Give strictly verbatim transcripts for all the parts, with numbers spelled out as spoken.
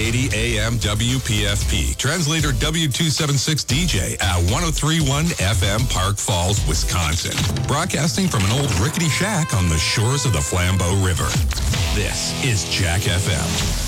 eighty A M W P F P. Translator W two seventy-six D J at one oh three point one F M Park Falls, Wisconsin. Broadcasting from an old rickety shack on the shores of the Flambeau River. This is Jack F M.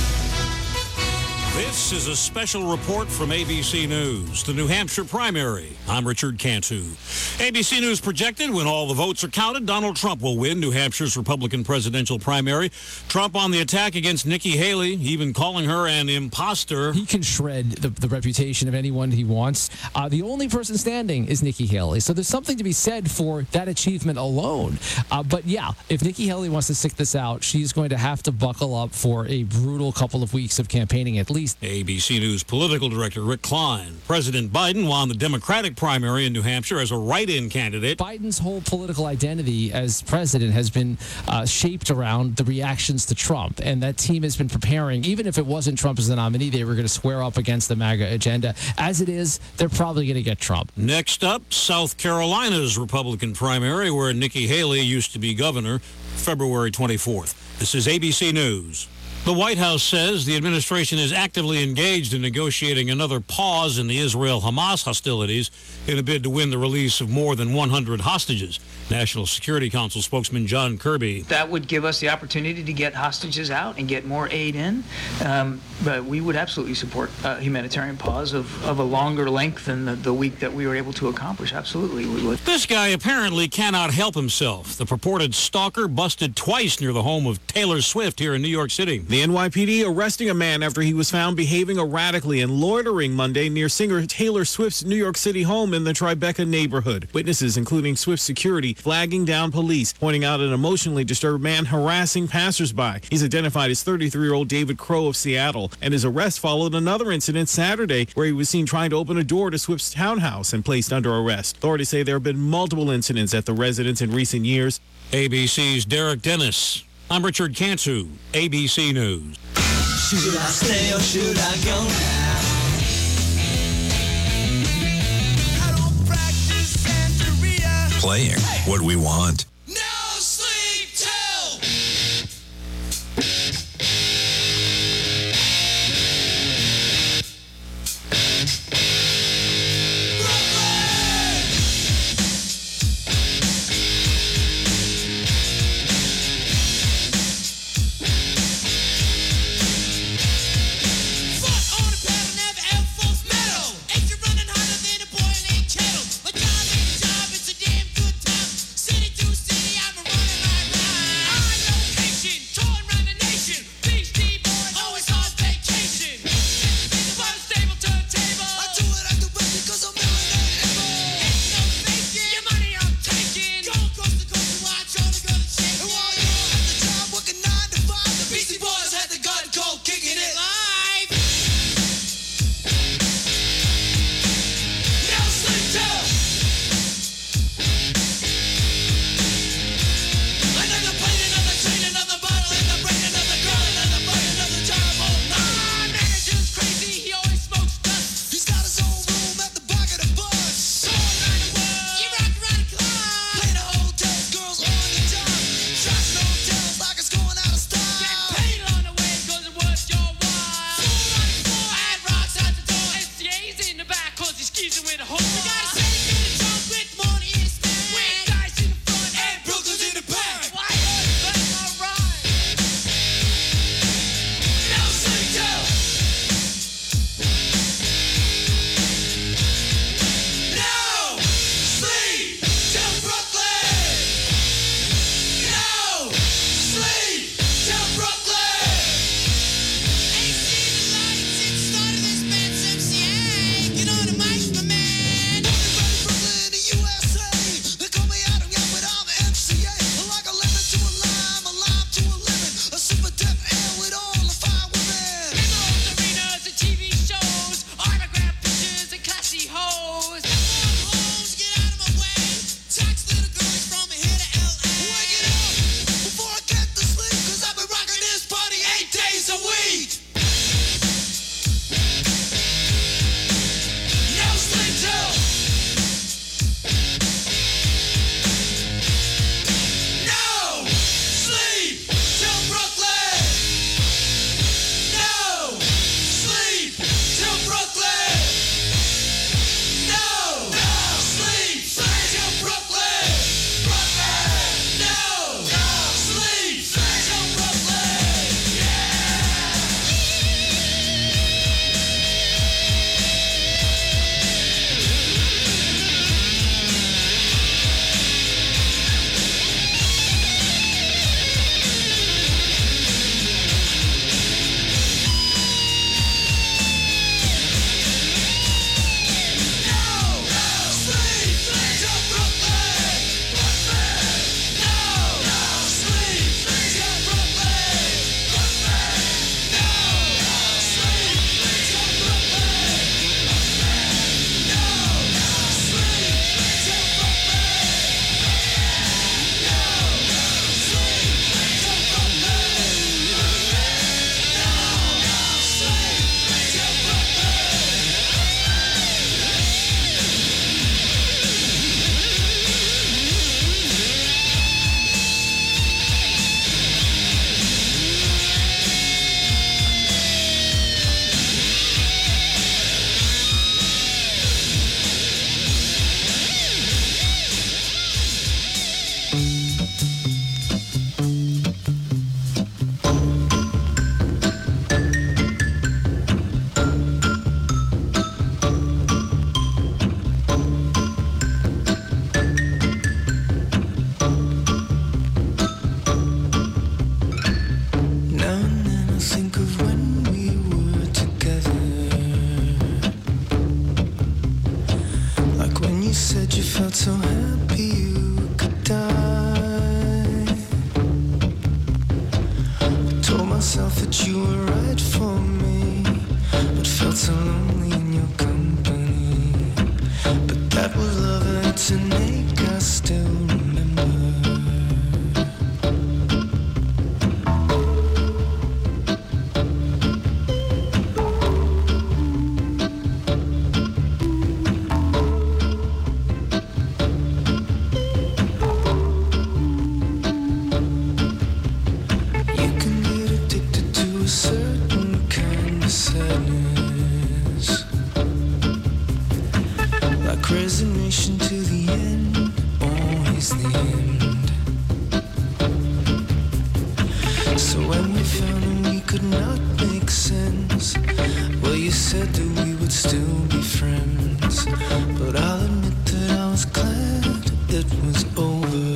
This is a special report from A B C News, the New Hampshire primary. I'm Richard Cantu. A B C News projected when all the votes are counted, Donald Trump will win New Hampshire's Republican presidential primary. Trump on the attack against Nikki Haley, even calling her an imposter. He can shred the, the reputation of anyone he wants. Uh, the only person standing is Nikki Haley. So there's something to be said for that achievement alone. Uh, but yeah, if Nikki Haley wants to stick this out, she's going to have to buckle up for a brutal couple of weeks of campaigning at least. A B C News political director Rick Klein. President Biden won the Democratic primary in New Hampshire as a write-in candidate. Biden's whole political identity as president has been uh, shaped around the reactions to Trump, and that team has been preparing. Even if it wasn't Trump as the nominee, they were going to square up against the MAGA agenda. As it is, they're probably going to get Trump. Next up, South Carolina's Republican primary, where Nikki Haley used to be governor, February twenty-fourth. This is A B C News. The White House says the administration is actively engaged in negotiating another pause in the Israel-Hamas hostilities in a bid to win the release of more than one hundred hostages. National Security Council spokesman John Kirby. That would give us the opportunity to get hostages out and get more aid in. Um, but we would absolutely support a humanitarian pause of, of a longer length than the, the week that we were able to accomplish. Absolutely, we would. This guy apparently cannot help himself. The purported stalker busted twice near the home of Taylor Swift here in New York City. The N Y P D arresting a man after he was found behaving erratically and loitering Monday near singer Taylor Swift's New York City home in the Tribeca neighborhood. Witnesses, including Swift security, flagging down police, pointing out an emotionally disturbed man harassing passersby. He's identified as thirty-three-year-old David Crow of Seattle, and his arrest followed another incident Saturday where he was seen trying to open a door to Swift's townhouse and placed under arrest. Authorities say there have been multiple incidents at the residence in recent years. A B C's Derek Dennis. I'm Richard Cantu, A B C News. Should I stay or should I go now? I don't practice Santeria. Playing what we want. No sleep till. City to felt so lonely in your company. But that was love and it's an ache I still remember. Resignation to the end, always the end. So when we found and we could not make sense, well, you said that we would still be friends. But I'll admit that I was glad it was over.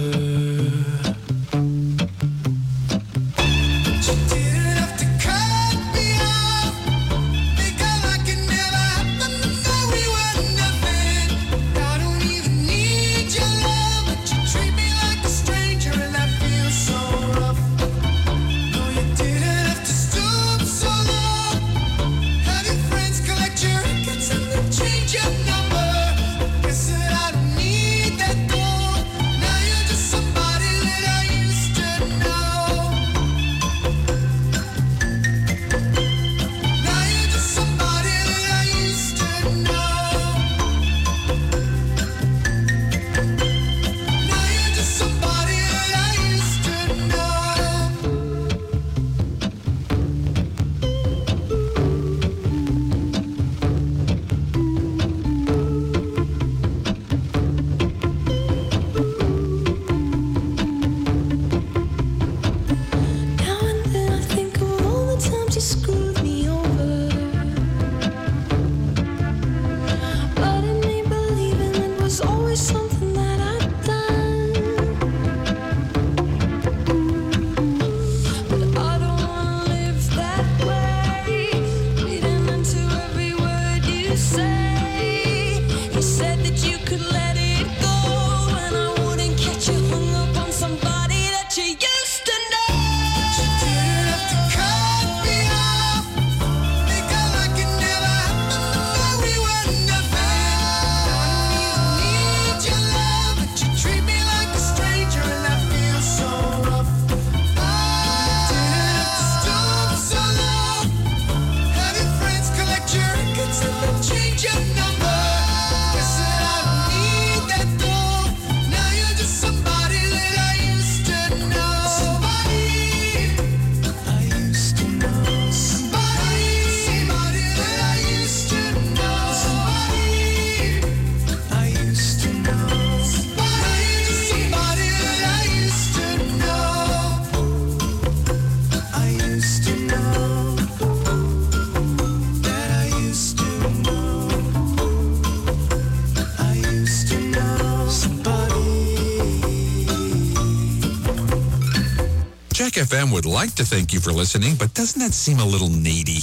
Jack F M would like to thank you for listening, but doesn't that seem a little needy?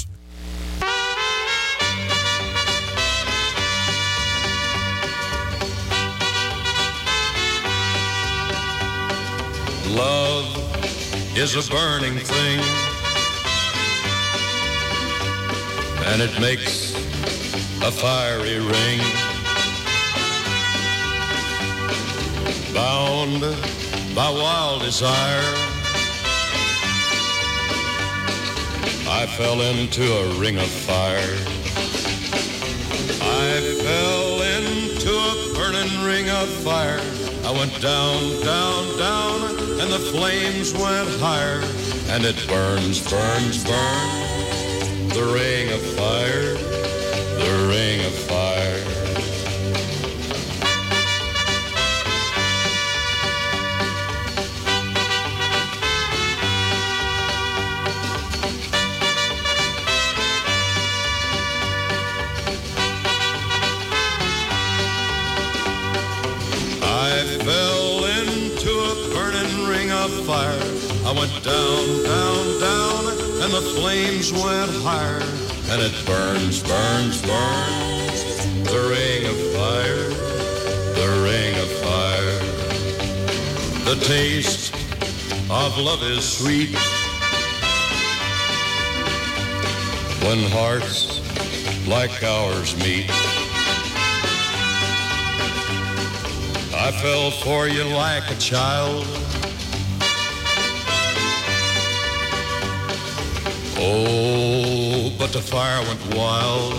Love is a burning thing, and it makes a fiery ring. Bound by wild desire, I fell into a ring of fire. I fell into a burning ring of fire. I went down, down, down, and the flames went higher. And it burns, burns, burns, the ring of fire, the ring of fire. Fell into a burning ring of fire. I went down, down, down, and the flames went higher. And it burns, burns, burns, the ring of fire, the ring of fire. The taste of love is sweet when hearts like ours meet. I fell for you like a child. Oh, but the fire went wild.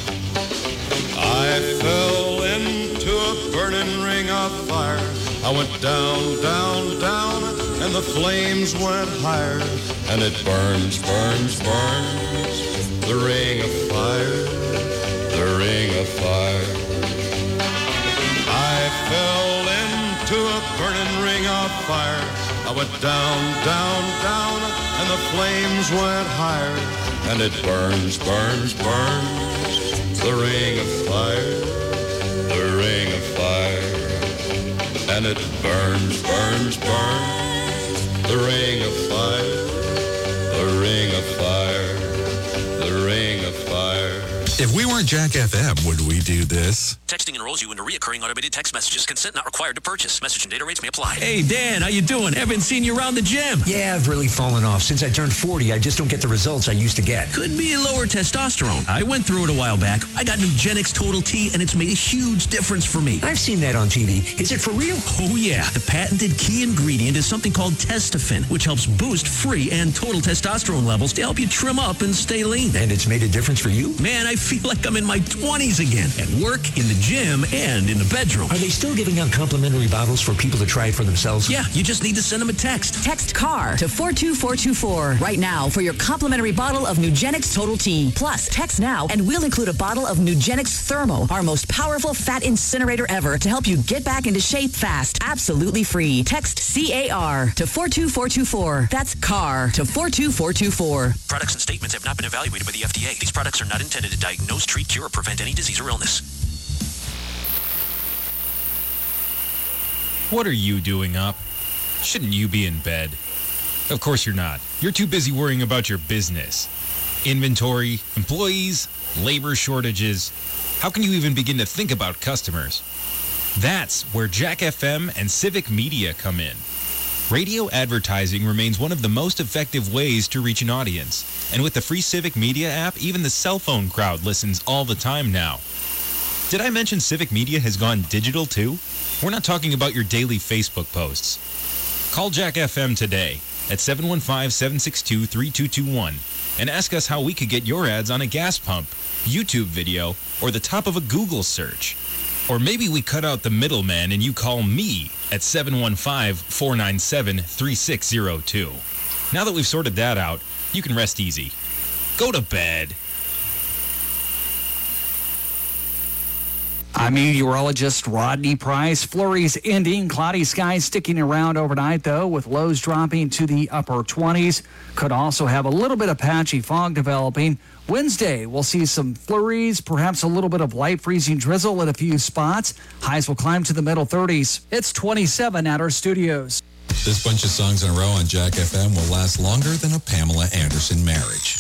I fell into a burning ring of fire. I went down, down, down, and the flames went higher. And it burns, burns, burns, the ring of fire, the ring of fire. I fell into a burning ring of fire. I went down, down, down, and the flames went higher. And it burns, burns, burns, the ring of fire, the ring of fire. And it burns, burns, burns, the ring of fire, the ring of fire, the ring of fire. If we weren't Jack F M, would we do this? Texting enrolls you into reoccurring automated text messages. Consent not required to purchase. Message and data rates may apply. Hey, Dan, how you doing? Haven't seen you around the gym. Yeah, I've really fallen off. Since I turned forty, I just don't get the results I used to get. Could be lower testosterone. I went through it a while back. I got Nugenix Total T, and it's made a huge difference for me. I've seen that on T V. Is it for real? Oh, yeah. The patented key ingredient is something called Testofen, which helps boost free and total testosterone levels to help you trim up and stay lean. And it's made a difference for you? Man, I feel like I'm in my twenties again. At work, in the gym, and in the bedroom. Are they still giving out complimentary bottles for people to try it for themselves? Yeah, you just need to send them a text. Text CAR to four two four two four right now for your complimentary bottle of Nugenix Total T. Plus, text now and we'll include a bottle of Nugenix Thermo, our most powerful fat incinerator ever, to help you get back into shape fast. Absolutely free. Text C A R to four two four two four. That's CAR to four two four two four. Products and statements have not been evaluated by the F D A. These products are not intended to diagnose, treat, cure, or prevent any disease or illness. What are you doing up? Shouldn't you be in bed? Of course you're not. You're too busy worrying about your business. Inventory, employees, labor shortages. How can you even begin to think about customers? That's where Jack F M and Civic Media come in. Radio advertising remains one of the most effective ways to reach an audience. And with the free Civic Media app, even the cell phone crowd listens all the time now. Did I mention Civic Media has gone digital too? We're not talking about your daily Facebook posts. Call Jack F M today at seven one five, seven six two, three two two one and ask us how we could get your ads on a gas pump, YouTube video, or the top of a Google search. Or maybe we cut out the middleman and you call me at seven one five, four nine seven, three six zero two. Now that we've sorted that out, you can rest easy. Go to bed. I'm meteorologist Rodney Price. Flurries ending, cloudy skies sticking around overnight, though, with lows dropping to the upper twenties. Could also have a little bit of patchy fog developing. Wednesday, we'll see some flurries, perhaps a little bit of light freezing drizzle at a few spots. Highs will climb to the middle thirties. It's twenty-seven at our studios. This bunch of songs in a row on Jack F M will last longer than a Pamela Anderson marriage.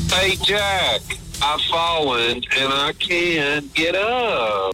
Hey, Jack, I've fallen and I can't get up.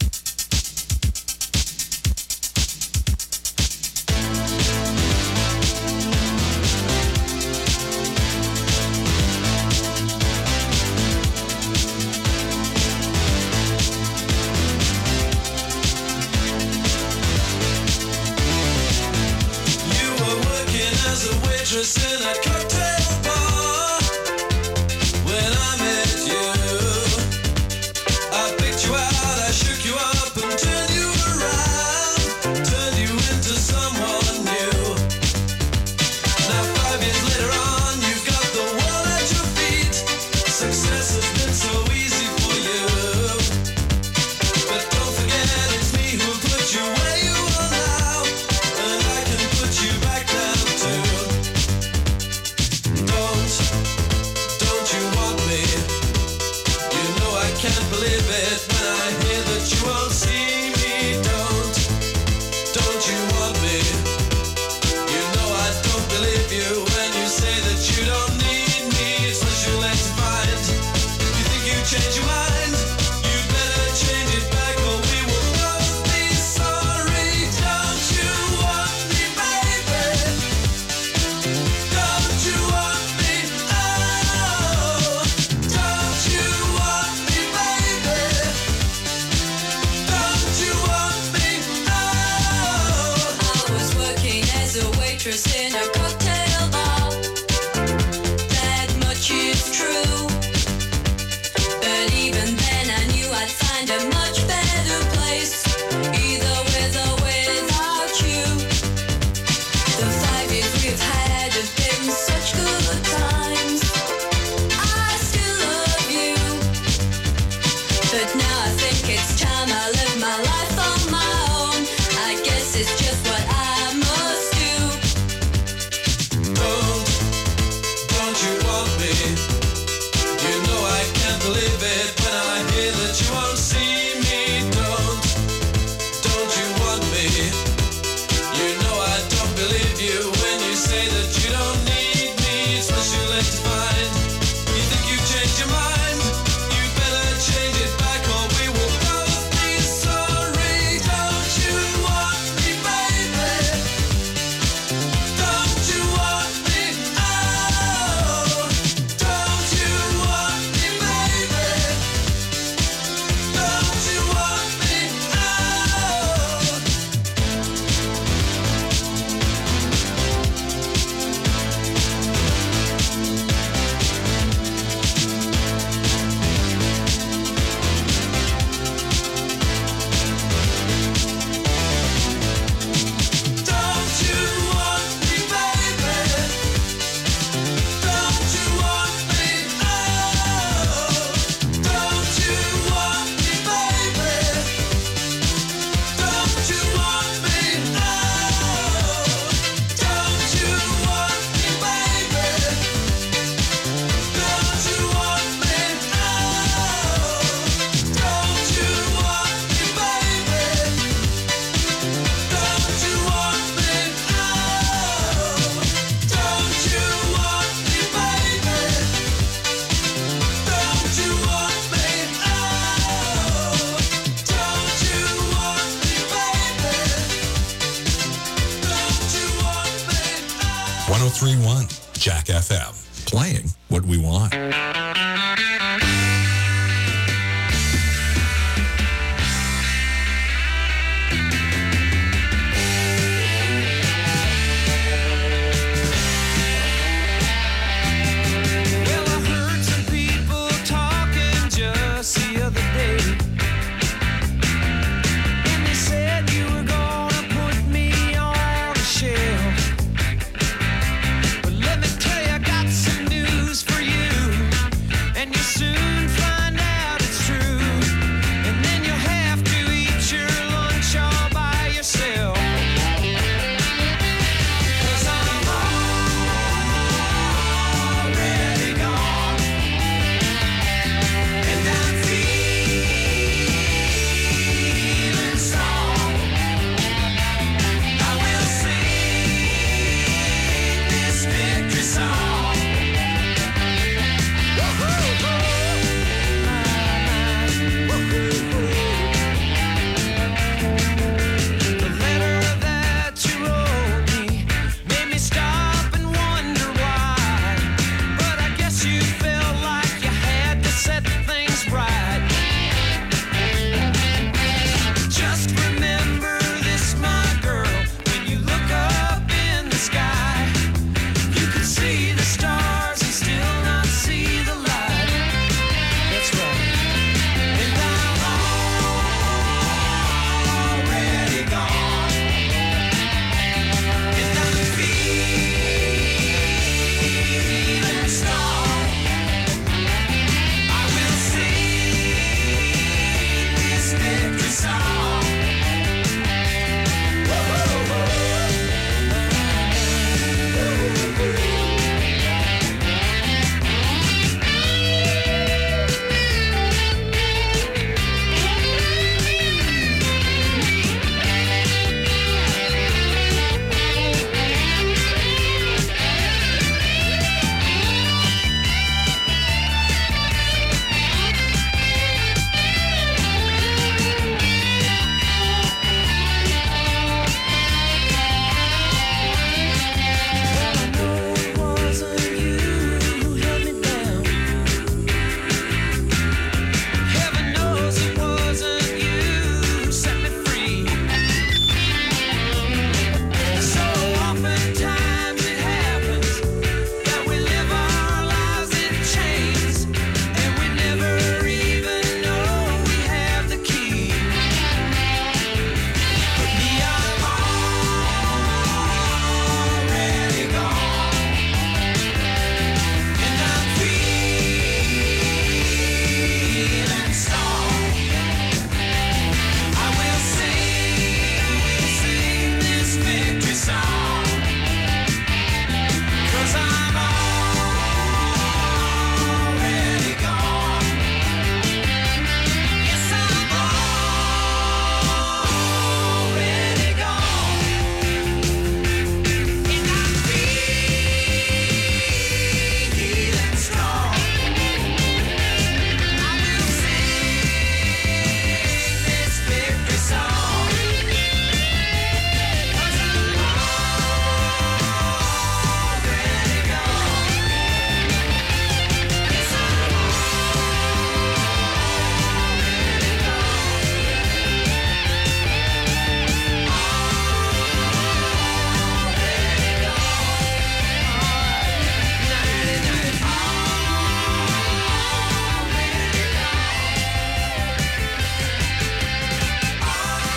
You were working as a waitress in a cocktail bar when I met you. I picked you out, I shook you up and turned you around, turned you into someone new. Now five years later on, you've got the world at your feet. Success has been so easy for you. But don't forget it's me who put you where you are now, and I can put you back down too. Don't, don't you want me? You know I can't believe it when I hear that you won't see me. Don't, don't you want me? You know I don't believe you when you say that you don't need me. It's what you like to find. You think you change your mind? You'd better change it back or we will both be sorry. Don't you want me, baby? Don't you want me? Oh, don't you want me, baby? Don't you want me? Oh. I was working as a waitress in a cocktail bar. That much is true. But even then I knew I'd find a much better place, either with or without you. The five years we've had have been such good times. I still love you. But now I think it's time I live my life on my own. I guess it's just what I must do. Don't, don't you want me? You know I can't believe it when I hear that you won't see me. Don't, don't you want me? You know I don't believe you when you say that you don't need me. It's what you like to find. You think you changed your mind? You better change it back or we will both be sorry. Don't you want me, baby? Don't you want me? Oh, don't you want me, baby? Don't you want me? Oh. Don't you want me, baby? Don't you want me? Oh, don't you want me, baby? Don't you want me? Oh, don't you want me, baby? Don't you want me? Oh, don't you want me, baby? Don't you want me? Oh, don't you want me, baby? Don't you want me? Oh, don't you want me, baby? Don't you want me? one oh three point one Jack F M. Playing what we want. Well, I heard some people talking just the other day, and they said you were gonna put me on the shelf. But let me tell you, I got some news for you.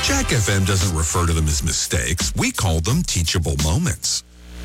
Jack F M doesn't refer to them as mistakes. We call them teachable moments.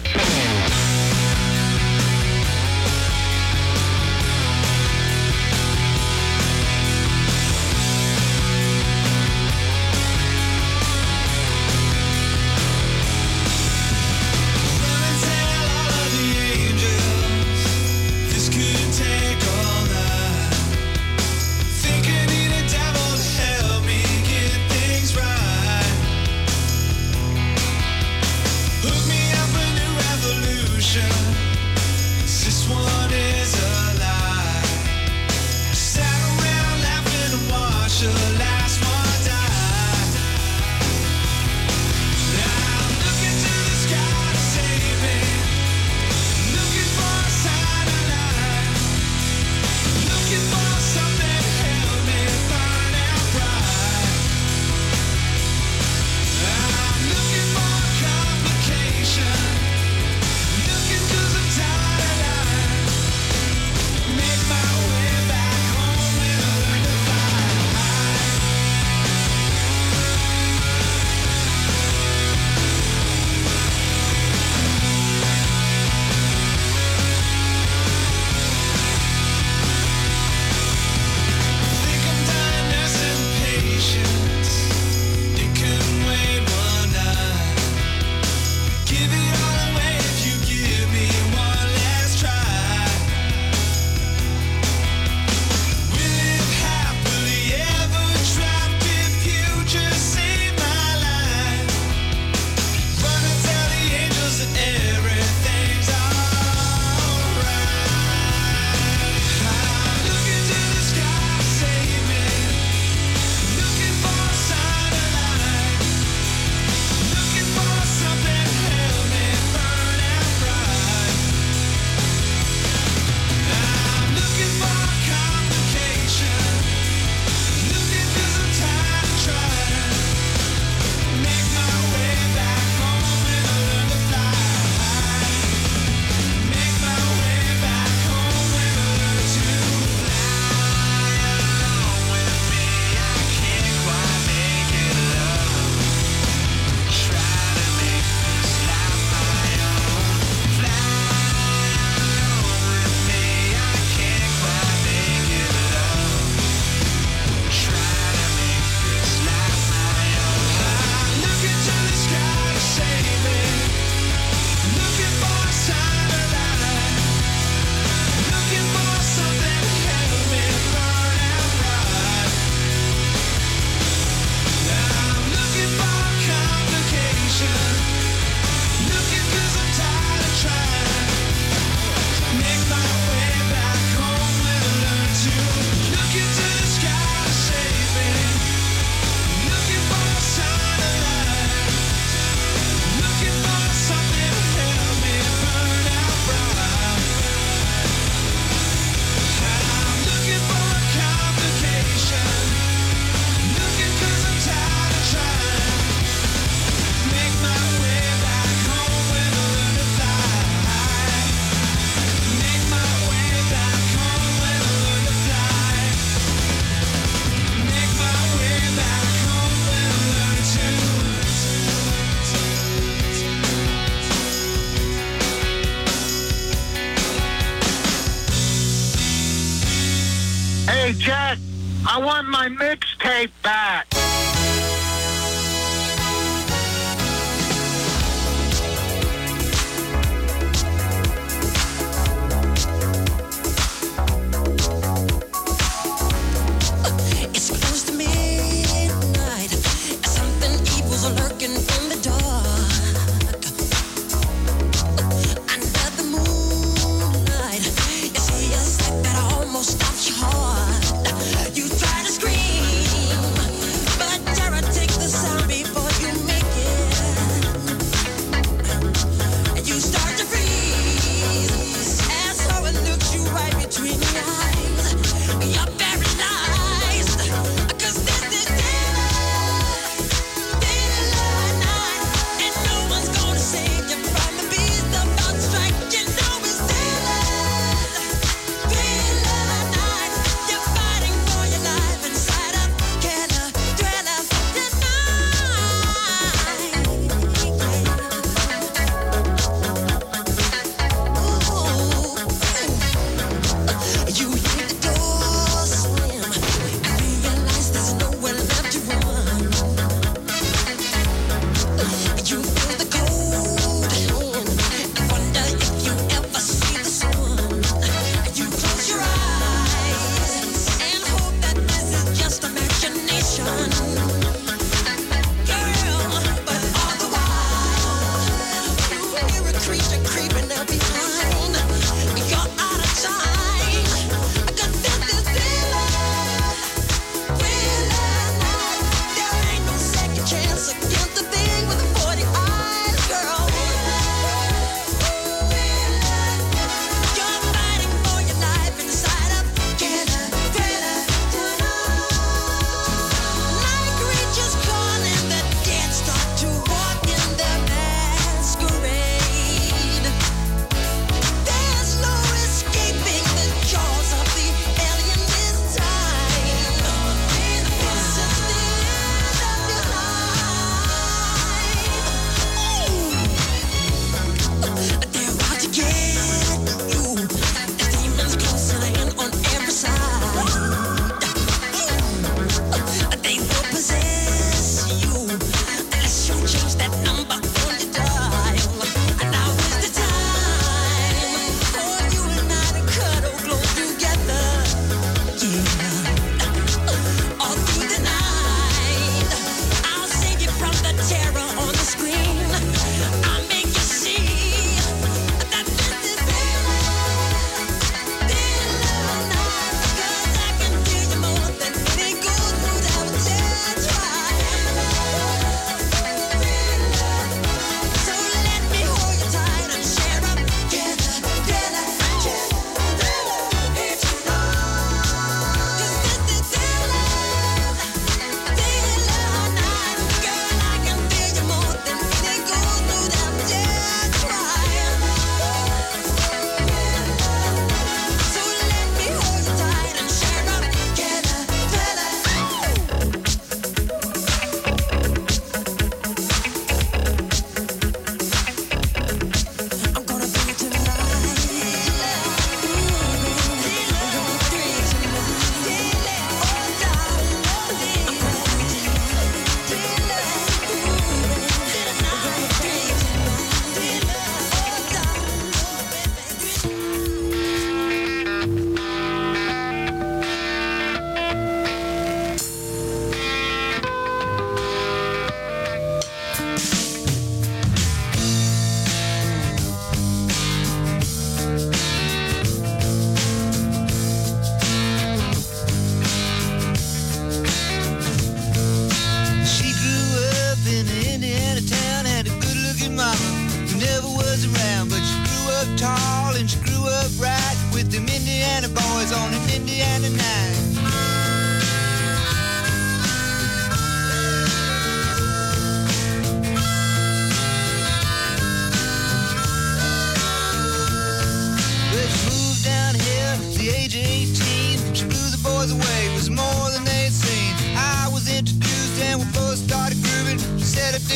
Hey, Jack, I want my mixtape back. It's close to midnight. Something evil's lurking in the dark. Under the moonlight, you see a sight that almost stops your heart. You try to scream,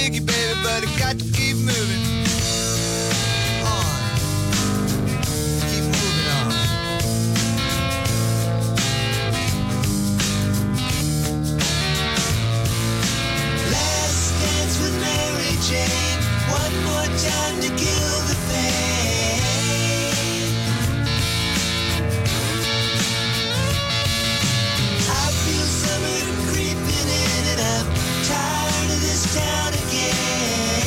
sticky, baby, but I got to keep moving on. Keep moving on. Last dance with Mary Jane. One more time to kill the pain. I feel summer creeping in and I'm tired of this town again.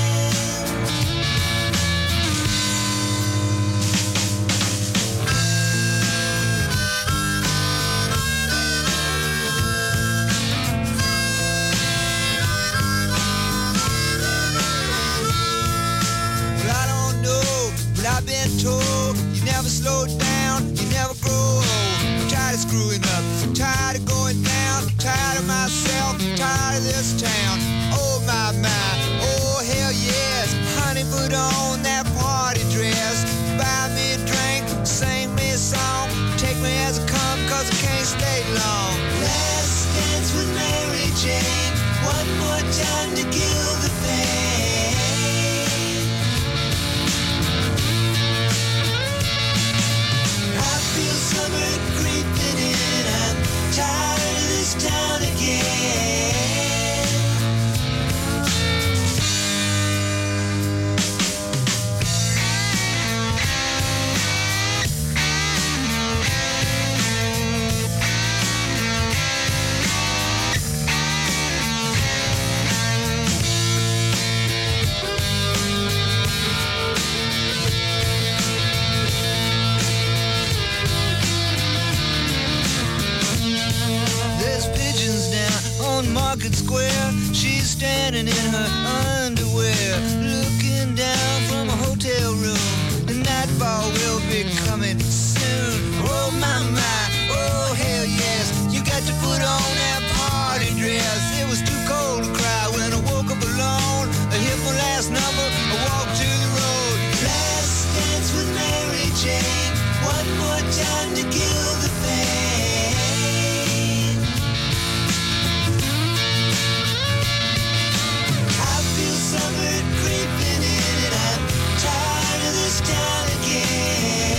Well, I don't know, but I've been told you never slow down, you never grow old. I'm tired of screwing up, I'm tired of going down, I'm tired of myself, I'm tired of this town. Oh my, my, oh hell yes. Honey, put on that party dress. Buy me a drink, sing me a song. Take me as I come, cause I can't stay long. Last dance with Mary Jane. One more time to kill the pain. I feel summer creeping in. I'm tired of this town again. There's pigeons down on Market Square. She's standing in her underwear, looking down from a hotel room. The nightfall will be coming soon. Oh my, my, oh hell yes. You got to put on that party dress. It was too cold to cry when I woke up alone. I hit my last number, I walked to the road. Last dance with Mary Jane. One more time to kill the pain. I feel summer creeping in and I'm tired of this town again.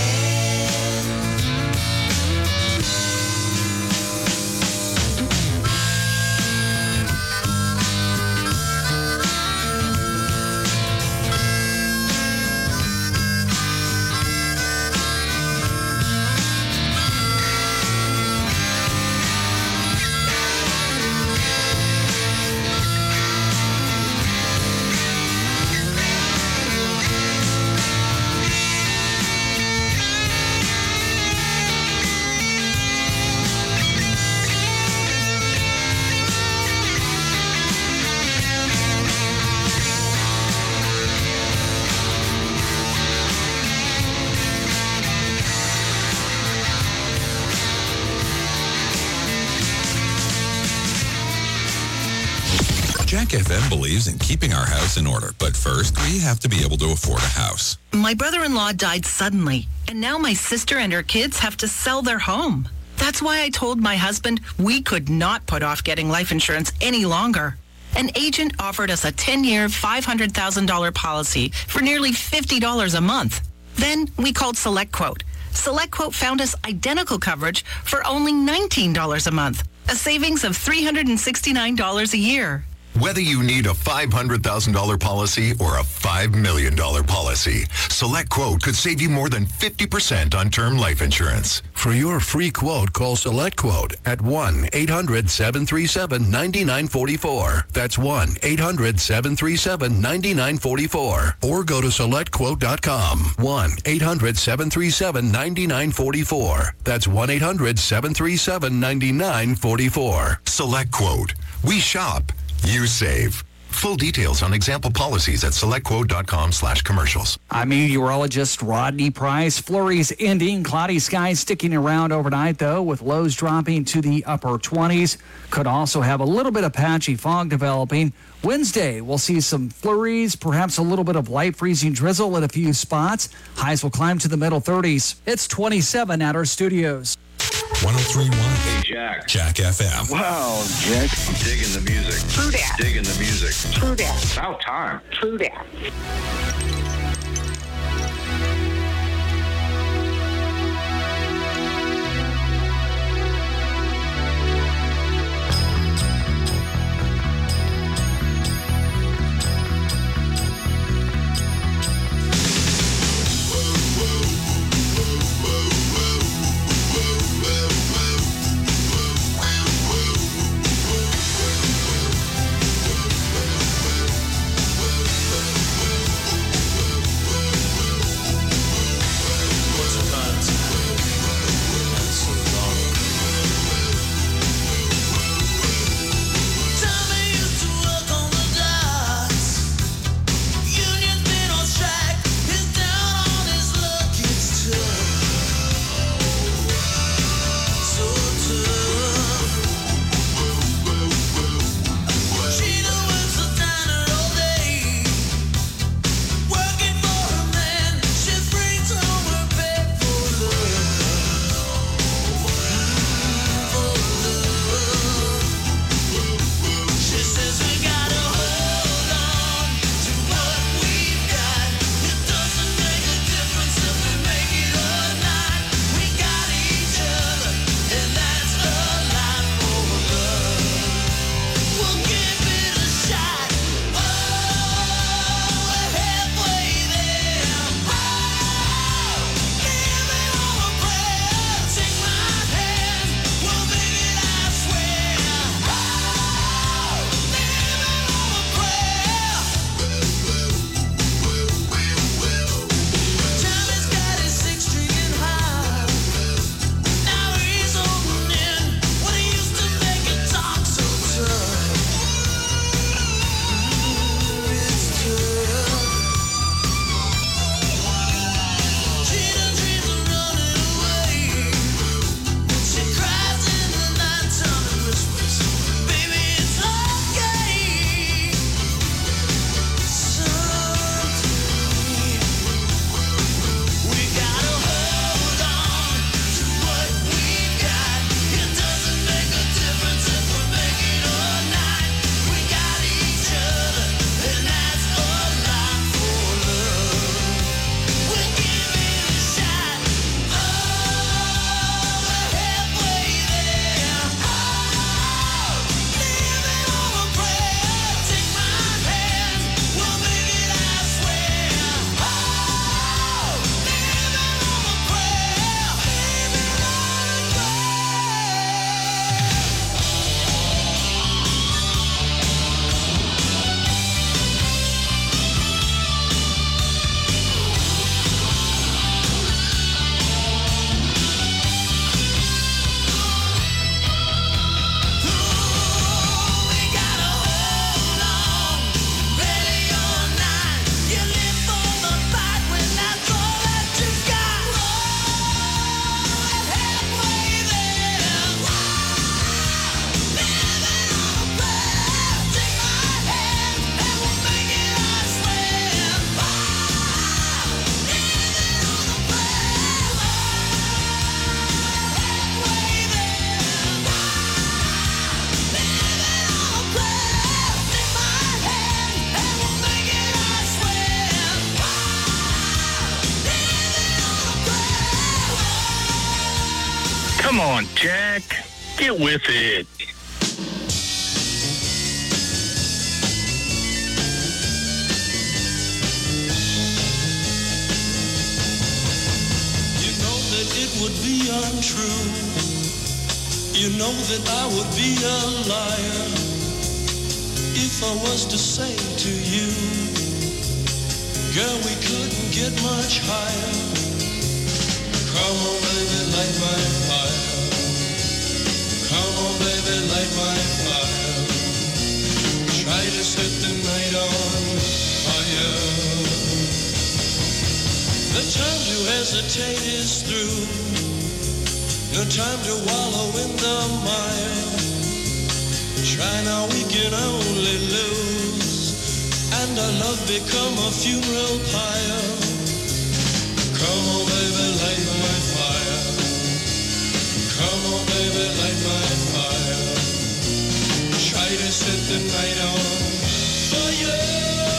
Jack F M believes in keeping our house in order, but first, we have to be able to afford a house. My brother-in-law died suddenly, and now my sister and her kids have to sell their home. That's why I told my husband we could not put off getting life insurance any longer. An agent offered us a ten-year, five hundred thousand dollars policy for nearly fifty dollars a month. Then we called SelectQuote. SelectQuote found us identical coverage for only nineteen dollars a month, a savings of three hundred sixty-nine dollars a year. Whether you need a five hundred thousand dollars policy or a five million dollars policy, SelectQuote could save you more than fifty percent on term life insurance. For your free quote, call SelectQuote at one eight hundred seven three seven nine nine four four. That's one eight hundred seven three seven nine nine four four. Or go to select quote dot com. one eight hundred seven three seven nine nine four four. That's one eight hundred seven three seven nine nine four four. SelectQuote. We shop. You save. Full details on example policies at selectquote.com slash commercials. I'm meteorologist Rodney Price. Flurries ending. Cloudy skies sticking around overnight, though, with lows dropping to the upper twenties. Could also have a little bit of patchy fog developing. Wednesday, we'll see some flurries, perhaps a little bit of light freezing drizzle at a few spots. Highs will climb to the middle thirties. It's twenty-seven at our studios. one oh three point one. Hey, Jack. Jack F M. Wow, Jack. I'm digging the music. True that. Digging the music. True that. About time. True that. Come on, Jack. Get with it. You know that it would be untrue. You know that I would be a liar if I was to say to you, girl, we couldn't get much higher. Come on, baby, light my fire. Come on, baby, light my fire. Try to set the night on fire. The time to hesitate is through. No time to wallow in the mire. Try now, we can only lose. And our love become a funeral pyre. Come on, baby, light my fire. Come on, baby, light my fire. Try to set the night on fire.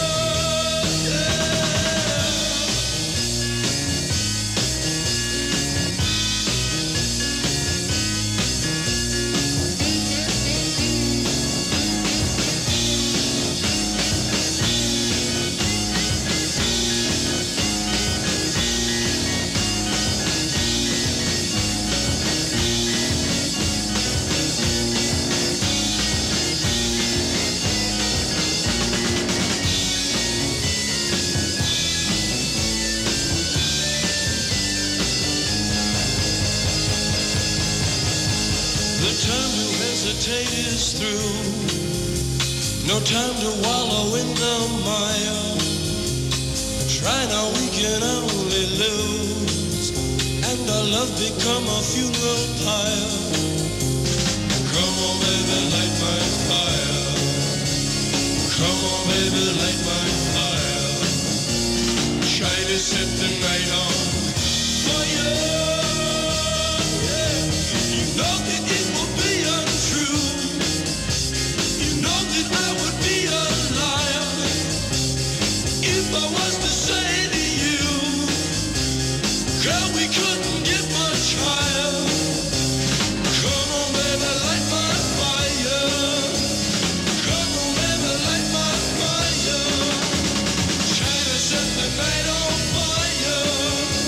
Is through. No time to wallow in the mire. Try now, we can only lose, and our love become a funeral pyre. Come on, baby, light my fire. Come on, baby, light my fire. Try to set the night on fire. Yeah. You know that it will be untrue. I would be a liar if I was to say to you, girl, we couldn't get much higher. Come on, baby, light my fire. Come on, baby, light my fire. Try to set the night on fire.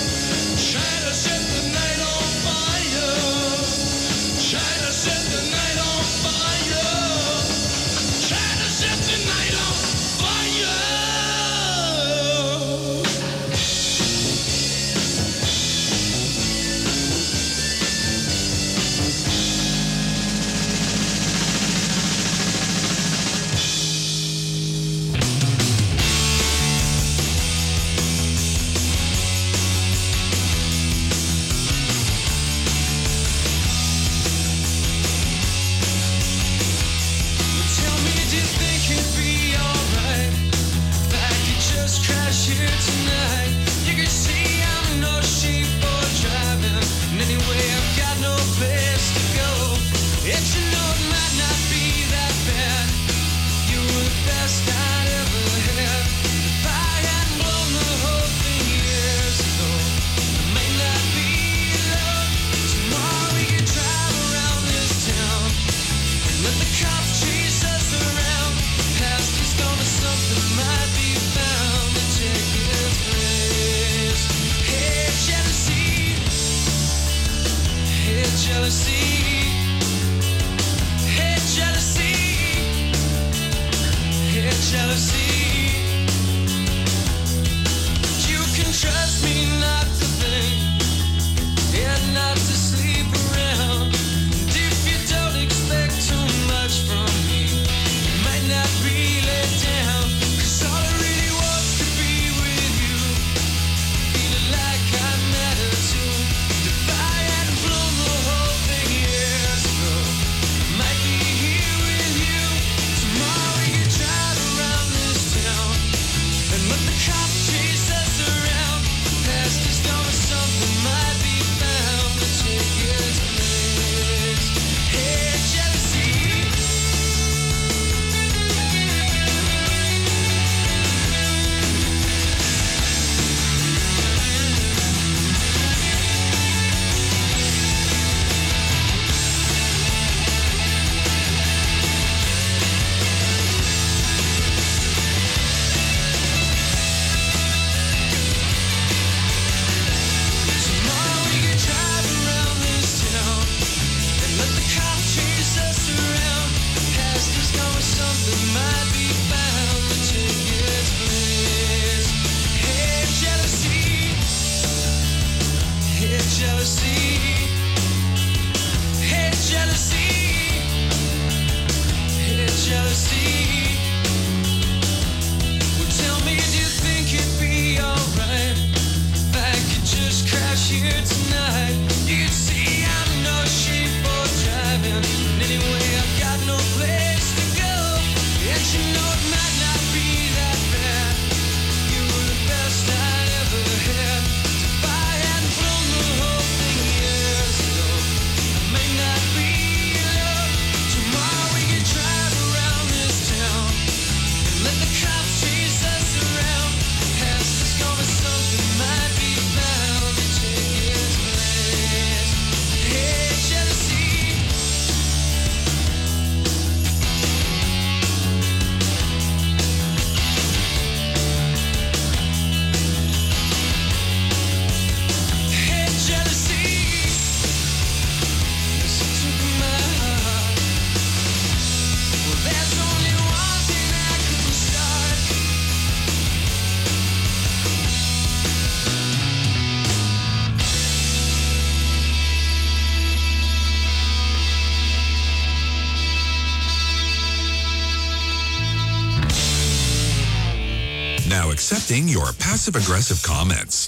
now accepting your passive-aggressive comments.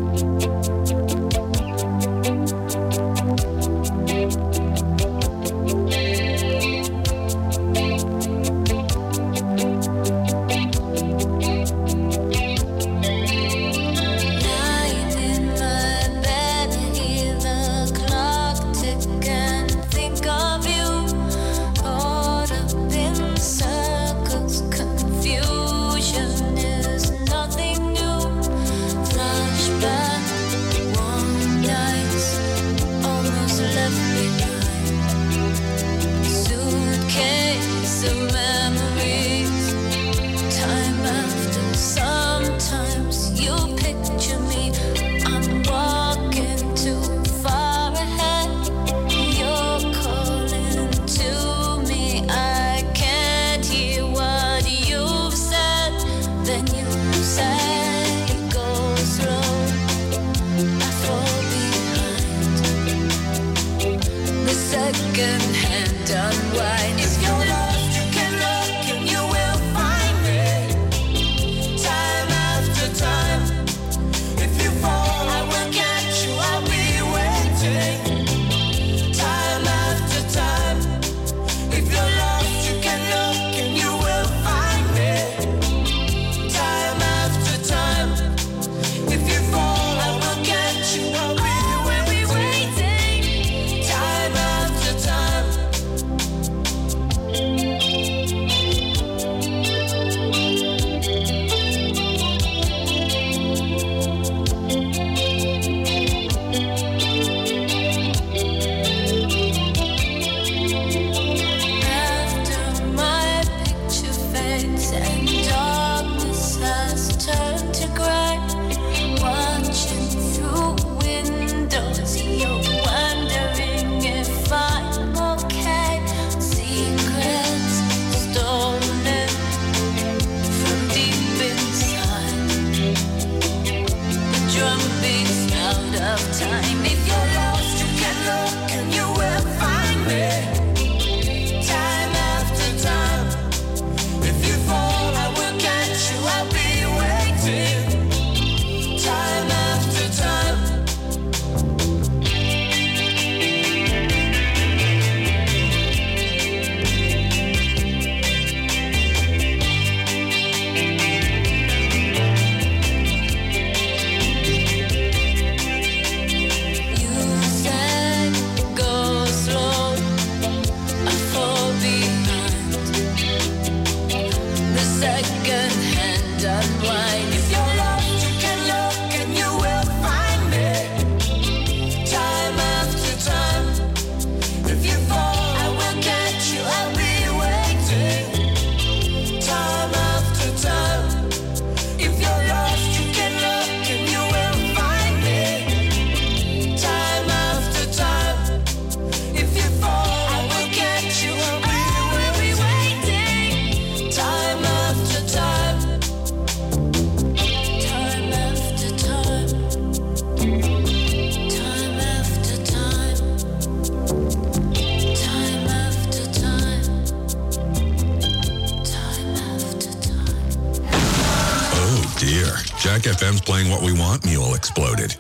Jack F M's Playing What We Want mule exploded.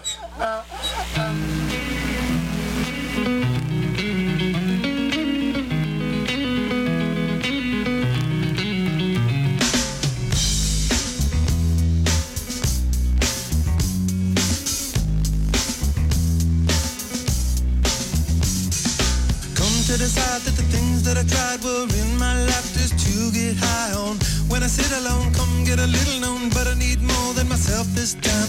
To decide that the things that I tried were in my life just to get high on. When I sit alone, come get a little known, but I need more than myself this time.